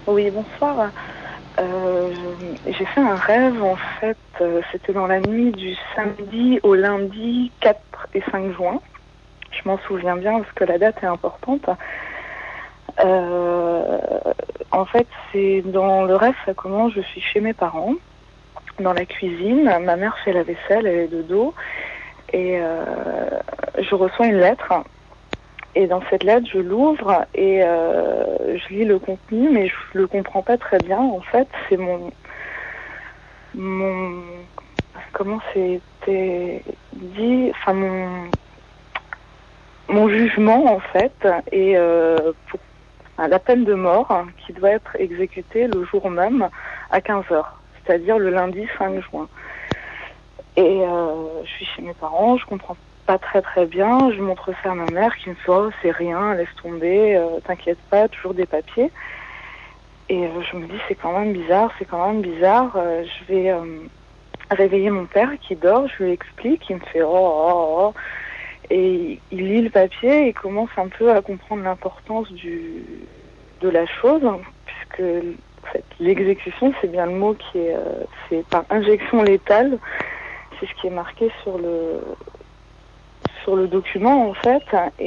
Oui, bonsoir. Euh, j'ai fait un rêve, en fait, c'était dans la nuit du samedi au lundi 4 et 5 juin. Je m'en souviens bien parce que la date est importante. Euh, En fait, c'est dans le rêve, ça commence, je suis chez mes parents, dans la cuisine. Ma mère fait la vaisselle, elle est de dos. Et je reçois une lettre. Et dans cette lettre, je l'ouvre et je lis le contenu, mais je le comprends pas très bien. En fait, c'est mon comment c'était dit, enfin mon jugement en fait, et pour la peine de mort qui doit être exécutée le jour même à 15 heures, c'est-à-dire le lundi 5 juin. Et je suis chez mes parents, je comprends pas très bien, je montre ça à ma mère qui me dit oh c'est rien, laisse tomber, t'inquiète pas, toujours des papiers. Et je me dis c'est quand même bizarre, je vais réveiller mon père qui dort, je lui explique, il me fait oh. Et il lit le papier et commence un peu à comprendre l'importance de la chose, puisque en fait, l'exécution, c'est bien le mot qui est, c'est par injection létale, c'est ce qui est marqué sur le document en fait,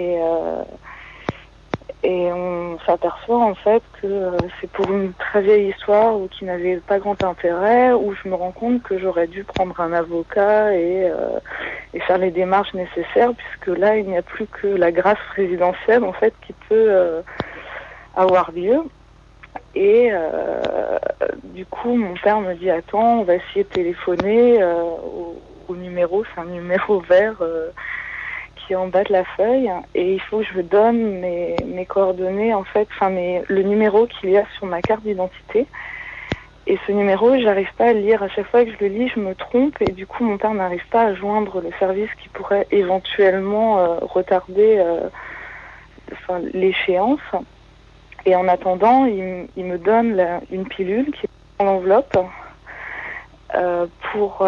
et on s'aperçoit en fait que c'est pour une très vieille histoire ou qui n'avait pas grand intérêt, où je me rends compte que j'aurais dû prendre un avocat et faire les démarches nécessaires, puisque là il n'y a plus que la grâce présidentielle en fait qui peut avoir lieu. Et du coup mon père me dit attends, on va essayer de téléphoner au numéro, c'est un numéro vert qui est en bas de la feuille, et il faut que je donne mes coordonnées en fait, le numéro qu'il y a sur ma carte d'identité. Et ce numéro, j'arrive pas à le lire. À chaque fois que je le lis, je me trompe, et du coup mon père n'arrive pas à joindre le service qui pourrait éventuellement retarder l'échéance. Et en attendant, il me donne une pilule qui est dans l'enveloppe pour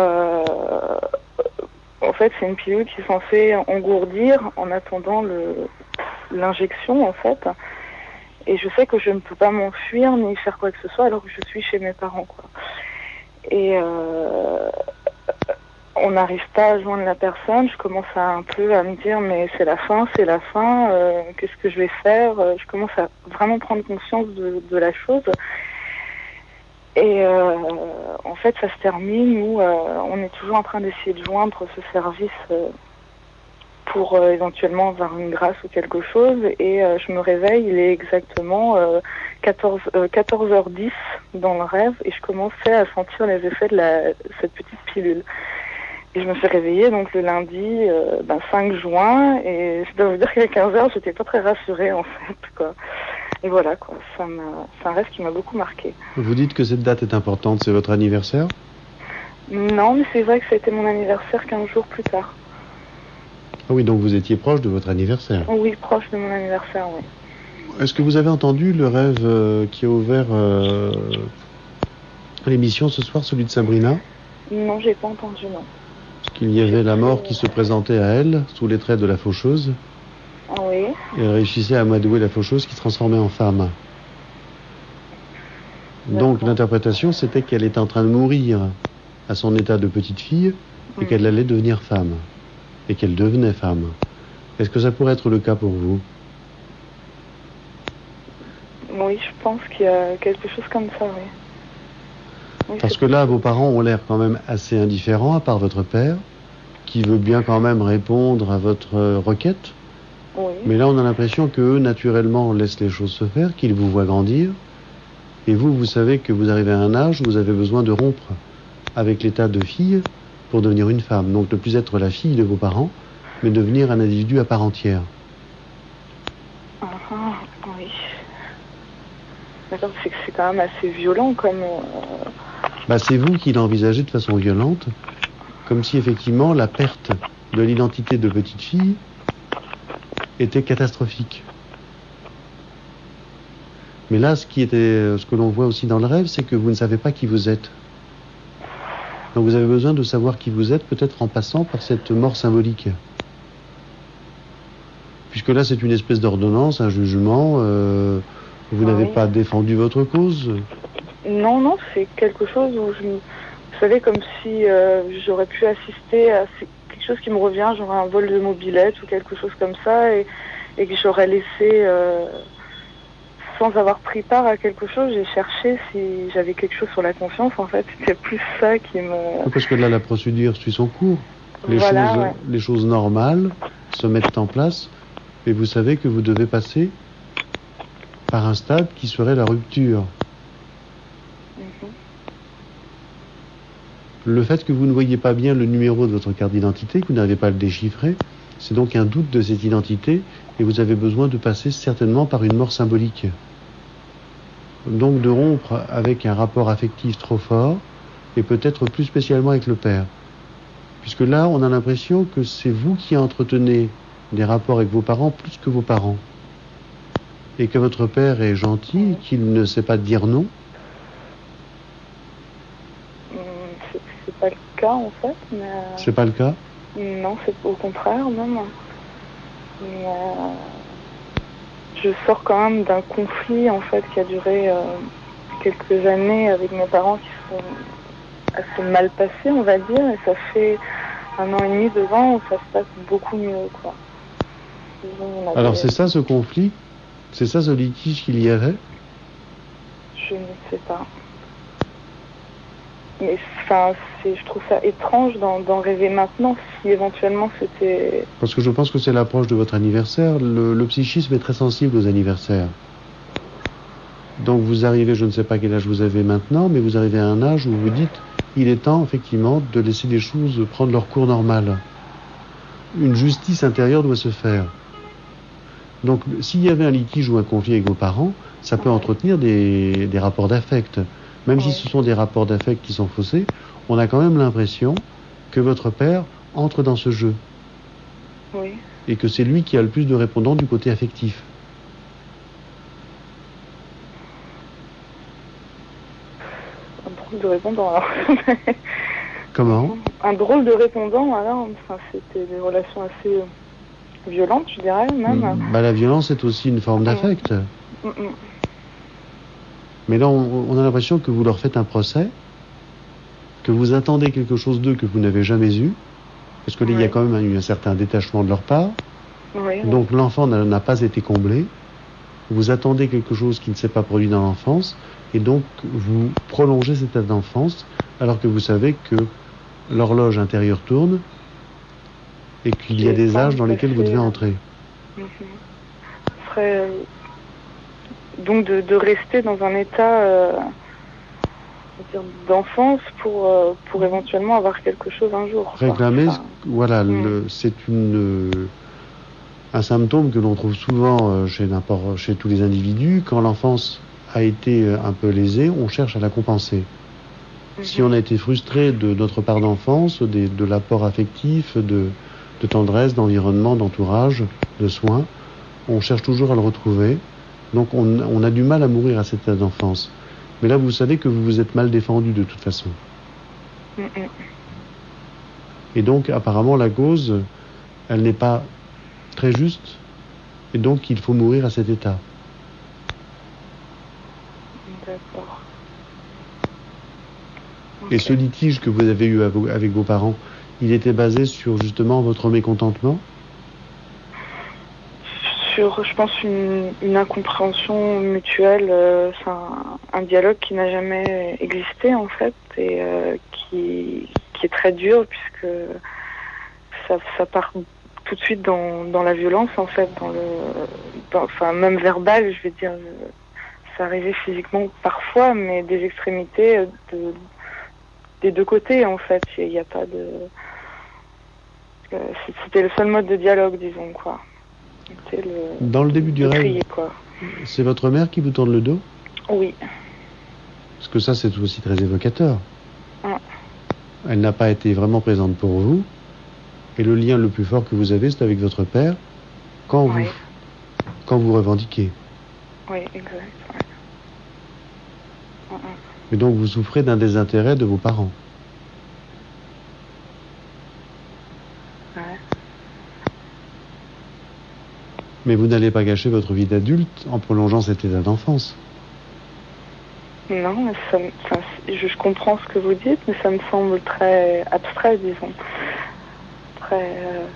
en fait, c'est une pilule qui est censée engourdir en attendant l'injection, en fait. Et je sais que je ne peux pas m'enfuir ni faire quoi que ce soit alors que je suis chez mes parents, quoi. Et on n'arrive pas à joindre la personne. Je commence un peu à me dire, mais c'est la fin. Qu'est-ce que je vais faire? Je commence à vraiment prendre conscience de la chose. Et en fait, ça se termine où on est toujours en train d'essayer de joindre ce service pour éventuellement avoir une grâce ou quelque chose. Et je me réveille, il est exactement 14h10 dans le rêve, et je commençais à sentir les effets de cette petite pilule. Et je me suis réveillée donc le lundi 5 juin, et je dois vous dire qu'à 15h, j'étais pas très rassurée en fait, quoi. Et voilà, quoi. C'est un rêve qui m'a beaucoup marqué. Vous dites que cette date est importante, c'est votre anniversaire? Non, mais c'est vrai que c'était mon anniversaire 15 jours plus tard. Ah oui, donc vous étiez proche de votre anniversaire? Oui, proche de mon anniversaire, oui. Est-ce que vous avez entendu le rêve qui a ouvert l'émission ce soir, celui de Sabrina? Non, j'ai pas entendu, non. Parce qu'il y avait la mort qui se présentait à elle, sous les traits de la faucheuse. Ah oui. Et elle réussissait à amadouer la faucheuse qui se transformait en femme. Donc l'interprétation, c'était qu'elle était en train de mourir à son état de petite fille et qu'elle allait devenir femme. Et qu'elle devenait femme. Est-ce que ça pourrait être le cas pour vous? Oui, je pense qu'il y a quelque chose comme ça, oui. Parce que là, vos parents ont l'air quand même assez indifférents, à part votre père, qui veut bien quand même répondre à votre requête. Oui. Mais là, on a l'impression qu'eux, naturellement, laissent les choses se faire, qu'ils vous voient grandir. Et vous, vous savez que vous arrivez à un âge où vous avez besoin de rompre avec l'état de fille pour devenir une femme. Donc ne plus être la fille de vos parents, mais devenir un individu à part entière. Oui. D'accord, c'est que c'est quand même assez violent comme... C'est vous qui l'envisagez de façon violente, comme si effectivement la perte de l'identité de petite fille était catastrophique. Mais là, ce que l'on voit aussi dans le rêve, c'est que vous ne savez pas qui vous êtes. Donc vous avez besoin de savoir qui vous êtes, peut-être en passant par cette mort symbolique. Puisque là, c'est une espèce d'ordonnance, un jugement Vous n'avez pas défendu votre cause? Non, non, c'est quelque chose où vous savez, comme si j'aurais pu assister à quelque chose qui me revient, genre un vol de mobilette ou quelque chose comme ça, et que j'aurais laissé, sans avoir pris part à quelque chose, j'ai cherché si j'avais quelque chose sur la confiance. En fait, c'était plus ça qui me... Parce que là, la procédure suit son cours. Les choses normales se mettent en place, et vous savez que vous devez passer par un stade qui serait la rupture. Le fait que vous ne voyez pas bien le numéro de votre carte d'identité, que vous n'arrivez pas à le déchiffrer, c'est donc un doute de cette identité, et vous avez besoin de passer certainement par une mort symbolique. Donc de rompre avec un rapport affectif trop fort, et peut-être plus spécialement avec le père. Puisque là, on a l'impression que c'est vous qui entretenez des rapports avec vos parents plus que vos parents. Et que votre père est gentil, qu'il ne sait pas dire non. C'est pas le cas, en fait. Mais... C'est pas le cas? Non, c'est au contraire, même. Mais, je sors quand même d'un conflit, en fait, qui a duré quelques années avec mes parents, qui sont assez mal passés, on va dire. Et ça fait 1 an et demi, 2 ans, où ça se passe beaucoup mieux, quoi. Alors c'est ça ce conflit? C'est ça ce litige qu'il y avait? Je ne sais pas. Mais enfin, je trouve ça étrange d'en rêver maintenant, si éventuellement c'était... Parce que je pense que c'est l'approche de votre anniversaire. Le psychisme est très sensible aux anniversaires. Donc vous arrivez, je ne sais pas quel âge vous avez maintenant, mais vous arrivez à un âge où vous dites, il est temps effectivement de laisser les choses prendre leur cours normal. Une justice intérieure doit se faire. Donc s'il y avait un litige ou un conflit avec vos parents, ça peut entretenir des rapports d'affect. Même si ce sont des rapports d'affect qui sont faussés, on a quand même l'impression que votre père entre dans ce jeu. Oui. Et que c'est lui qui a le plus de répondants du côté affectif. Un drôle de répondant, alors. Comment? Un drôle de répondant, alors. Enfin, c'était des relations assez violentes, je dirais, même. La violence est aussi une forme d'affect. Mais là, on a l'impression que vous leur faites un procès, que vous attendez quelque chose d'eux que vous n'avez jamais eu, parce que là, il y a quand même eu un certain détachement de leur part. Donc l'enfant n'a pas été comblé. Vous attendez quelque chose qui ne s'est pas produit dans l'enfance, et donc vous prolongez cet état d'enfance, alors que vous savez que l'horloge intérieure tourne, et qu'il y a des âges dans lesquels vous devez entrer. Ce serait donc de rester dans un état d'enfance pour éventuellement avoir quelque chose un jour. Réclamer, c'est un symptôme que l'on trouve souvent chez tous les individus. Quand l'enfance a été un peu lésée, on cherche à la compenser. Si on a été frustré de notre part d'enfance, de l'apport affectif, de tendresse, d'environnement, d'entourage, de soins, on cherche toujours à le retrouver. Donc on a du mal à mourir à cet état d'enfance. Mais là, vous savez que vous vous êtes mal défendu de toute façon. Et donc, apparemment, la cause, elle n'est pas très juste. Et donc, il faut mourir à cet état. D'accord. Et ce litige que vous avez eu avec vos parents, il était basé sur justement votre mécontentement? Sur, je pense, une incompréhension mutuelle, un dialogue qui n'a jamais existé en fait, et qui est très dur, puisque ça part tout de suite dans la violence en fait, enfin même verbal, je vais dire. Ça arrivait physiquement parfois, mais des extrémités des deux côtés en fait. Il n'y a pas de... C'était le seul mode de dialogue, disons, quoi. Dans le début du rêve, crier, quoi. C'est votre mère qui vous tourne le dos? Oui. Parce que ça, c'est aussi très évocateur. Elle n'a pas été vraiment présente pour vous. Et le lien le plus fort que vous avez, c'est avec votre père, quand vous revendiquez. Oui, exact. Et donc, vous souffrez d'un désintérêt de vos parents. Mais vous n'allez pas gâcher votre vie d'adulte en prolongeant cet état d'enfance. Non, mais je comprends ce que vous dites, mais ça me semble très abstrait, disons. Très...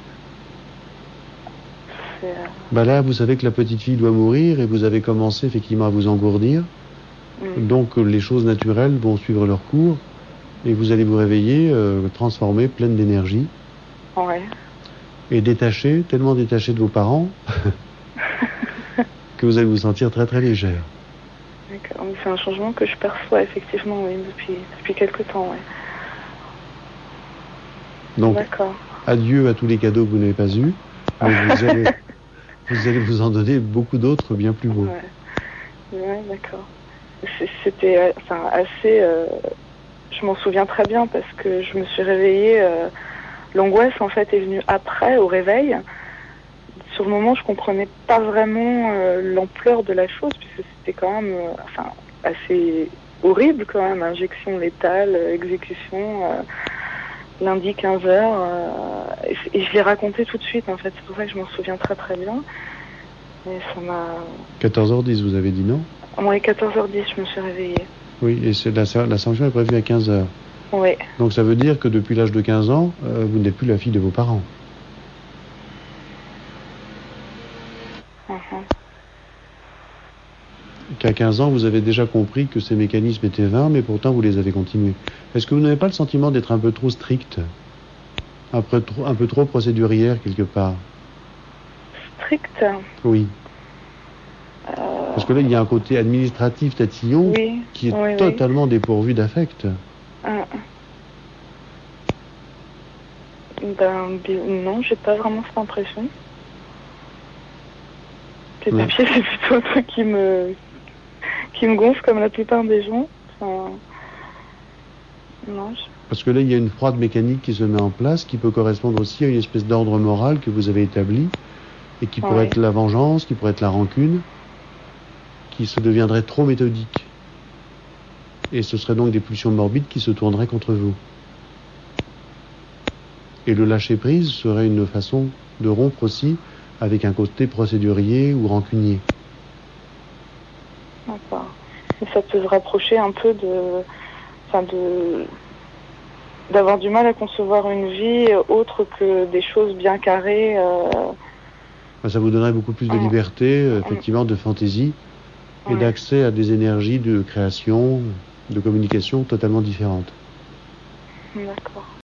Là, vous savez que la petite fille doit mourir et vous avez commencé effectivement à vous engourdir. Donc les choses naturelles vont suivre leur cours et vous allez vous réveiller transformée, pleine d'énergie. Ouais. Et détachée, tellement détachée de vos parents que vous allez vous sentir très très légère. D'accord, c'est un changement que je perçois effectivement, oui, depuis quelques temps, ouais. Donc, adieu à tous les cadeaux que vous n'avez pas eus, mais vous allez vous en donner beaucoup d'autres bien plus beaux. Ouais, d'accord. C'était assez... je m'en souviens très bien parce que je me suis réveillée... l'angoisse, en fait, est venue après, au réveil. Sur le moment, je comprenais pas vraiment l'ampleur de la chose, puisque c'était quand même assez horrible, quand même. Injection létale, exécution, lundi 15h. Et je l'ai raconté tout de suite, en fait. C'est pour ça que je m'en souviens très très bien. Et ça m'a... 14h10, vous avez dit non? Oui, 14h10, je me suis réveillée. Oui, et la sanction est prévue à 15h. Oui. Donc ça veut dire que depuis l'âge de 15 ans, vous n'êtes plus la fille de vos parents. Qu'à 15 ans, vous avez déjà compris que ces mécanismes étaient vains, mais pourtant vous les avez continués. Est-ce que vous n'avez pas le sentiment d'être un peu trop strict, un peu trop procédurière quelque part? Strict? Oui. Parce que là, il y a un côté administratif tatillon qui est totalement dépourvu d'affect. Non, j'ai pas vraiment cette impression. Les papiers, c'est plutôt un truc qui me gonfle comme la plupart des gens. Non. Parce que là, il y a une froide mécanique qui se met en place, qui peut correspondre aussi à une espèce d'ordre moral que vous avez établi, et qui pourrait être la vengeance, qui pourrait être la rancune, qui se deviendrait trop méthodique. Et ce serait donc des pulsions morbides qui se tourneraient contre vous. Et le lâcher-prise serait une façon de rompre aussi avec un côté procédurier ou rancunier. D'accord. Et ça peut se rapprocher un peu d'avoir du mal à concevoir une vie autre que des choses bien carrées. Ça vous donnerait beaucoup plus de liberté, effectivement, de fantaisie et d'accès à des énergies de création, de communication totalement différentes. D'accord.